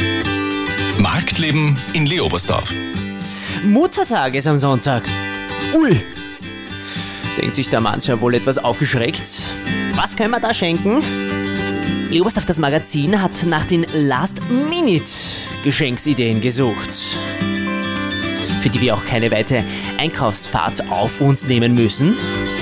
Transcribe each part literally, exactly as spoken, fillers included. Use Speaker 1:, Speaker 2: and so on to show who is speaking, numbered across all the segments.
Speaker 1: Marktleben in Leobersdorf.
Speaker 2: Muttertag ist am Sonntag. Ui, denkt sich der mancher wohl etwas aufgeschreckt. Was können wir da schenken? Leobersdorf, das Magazin, hat nach den Last-Minute-Geschenksideen gesucht, für die wir auch keine weitere Einkaufsfahrt auf uns nehmen müssen,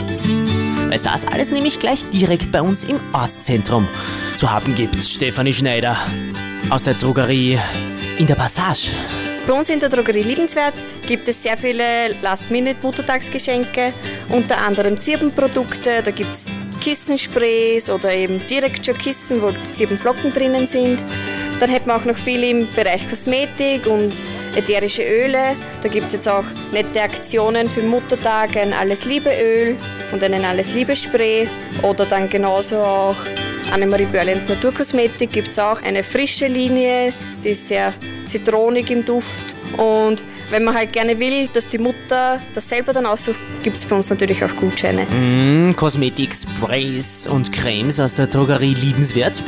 Speaker 2: weil es das alles nämlich gleich direkt bei uns im Ortszentrum zu haben gibt. Stefanie Schneider aus der Drogerie in der Passage.
Speaker 3: Bei uns in der Drogerie Liebenswert gibt es sehr viele Last-Minute-Muttertagsgeschenke, unter anderem Zirbenprodukte, da gibt es Kissensprays oder eben direkt schon Kissen, wo Zirbenflocken drinnen sind. Dann hätten wir auch noch viel im Bereich Kosmetik und ätherische Öle. Da gibt es jetzt auch nette Aktionen für den Muttertag, ein Alles-Liebe-Öl und einen Alles-Liebe-Spray. Oder dann genauso auch Annemarie Börland Naturkosmetik gibt es auch eine frische Linie, die ist sehr zitronig im Duft. Und wenn man halt gerne will, dass die Mutter das selber dann aussucht, gibt es bei uns natürlich auch Gutscheine.
Speaker 2: Mm, Kosmetik, Sprays und Cremes aus der Drogerie Liebenswert.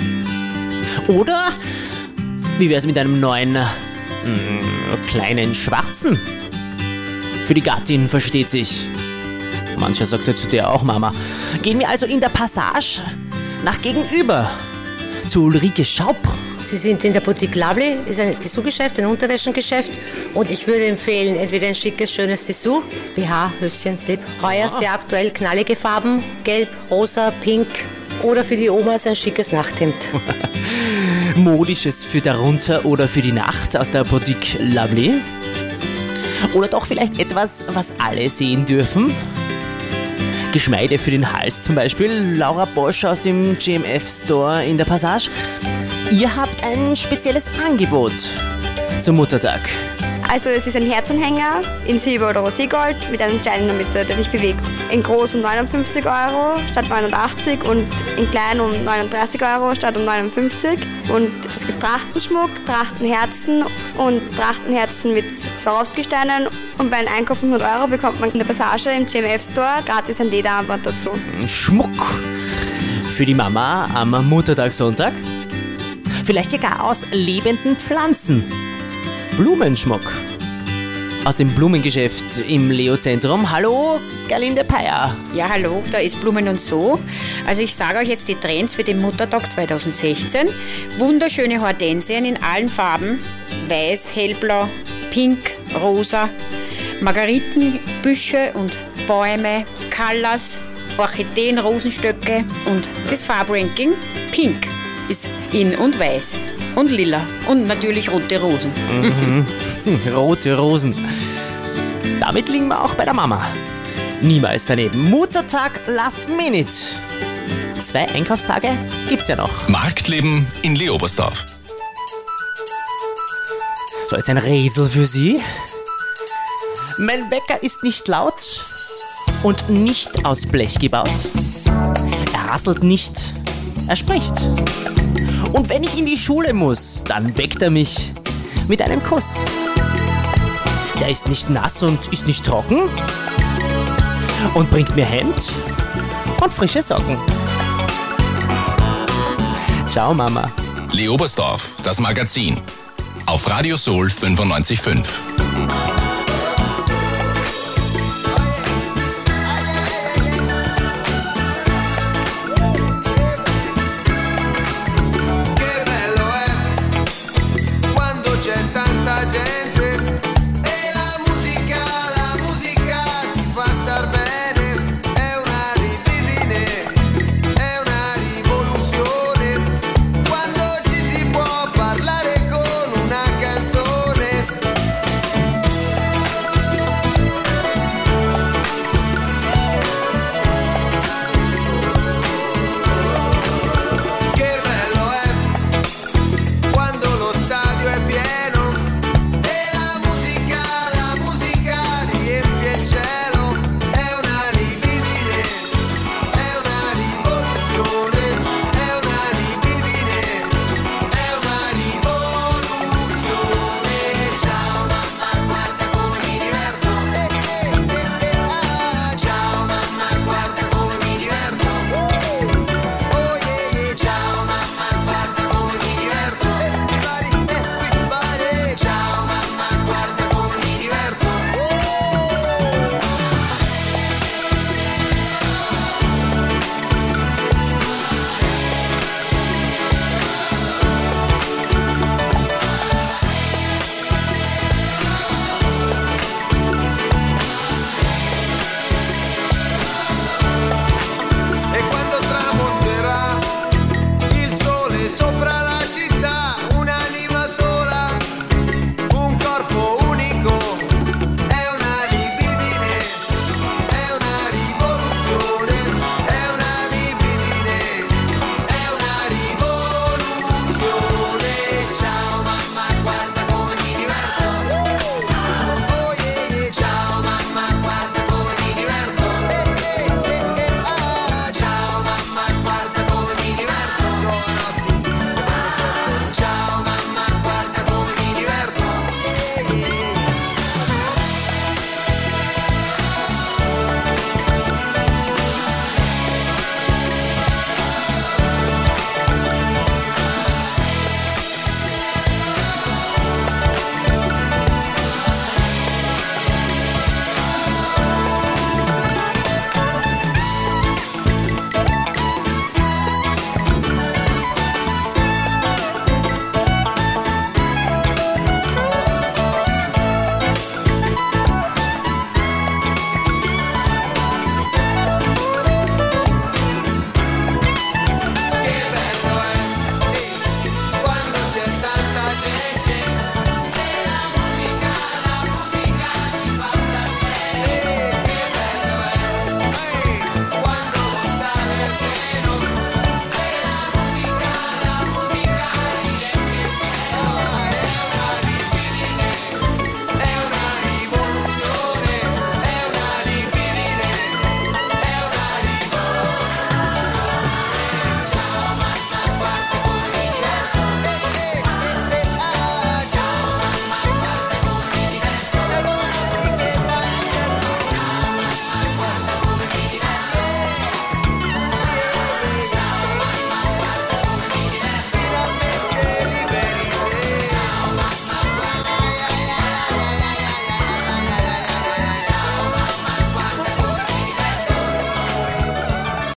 Speaker 2: Oder wie wäre es mit einem neuen mm, kleinen Schwarzen? Für die Gattin, versteht sich. Mancher sagt ja zu der auch Mama. Gehen wir also in der Passage nach gegenüber zu Ulrike Schaub.
Speaker 4: Sie sind in der Boutique Lovely, ist ein Dessous-Geschäft, ein Unterwäschengeschäft. Und ich würde empfehlen, entweder ein schickes, schönes Dessous, B H, Höschen, Slip. Heuer sehr aktuell knallige Farben, gelb, rosa, pink. Oder für die Omas ein schickes Nachthemd.
Speaker 2: Modisches für darunter oder für die Nacht aus der Boutique Lovely. Oder doch vielleicht etwas, was alle sehen dürfen. Geschmeide für den Hals zum Beispiel. Laura Bosch aus dem G M F Store in der Passage. Ihr habt ein spezielles Angebot zum Muttertag.
Speaker 3: Also es ist ein Herzanhänger in Silber oder Roségold mit einem Stein in der Mitte, der sich bewegt. In groß um neunundfünfzig Euro statt neunundachtzig und in klein um neununddreißig Euro statt um neunundfünfzig. Und es gibt Trachtenschmuck, Trachtenherzen und Trachtenherzen mit Swarovski-Steinen. Und bei einem Einkauf von hundert Euro bekommt man in der Passage im G M F Store gratis ein Lederarmband dazu.
Speaker 2: Schmuck für die Mama am Muttertagssonntag. Vielleicht sogar aus lebenden Pflanzen. Blumenschmuck aus dem Blumengeschäft im Leo-Zentrum. Hallo, Gerlinde Peyer.
Speaker 5: Ja, hallo, da ist Blumen und so. Also ich sage euch jetzt die Trends für den Muttertag zweitausendsechzehn. Wunderschöne Hortensien in allen Farben. Weiß, hellblau, pink, rosa. Margaritenbüsche und Bäume, Callas, Orchideen, Rosenstöcke und das Farbranking pink ist in und weiß und lila und natürlich rote Rosen.
Speaker 2: Mhm. Rote Rosen. Damit liegen wir auch bei der Mama. Niemals daneben. Muttertag Last Minute. Zwei Einkaufstage gibt's ja noch.
Speaker 1: Marktleben in Leobersdorf.
Speaker 2: So, jetzt ein Rätsel für Sie. Mein Wecker ist nicht laut und nicht aus Blech gebaut. Er rasselt nicht, er spricht. Und wenn ich in die Schule muss, dann weckt er mich mit einem Kuss. Er ist nicht nass und ist nicht trocken und bringt mir Hemd und frische Socken. Ciao, Mama.
Speaker 1: Leobersdorf, das Magazin. Auf Radio Soul fünfundneunzig Komma fünf.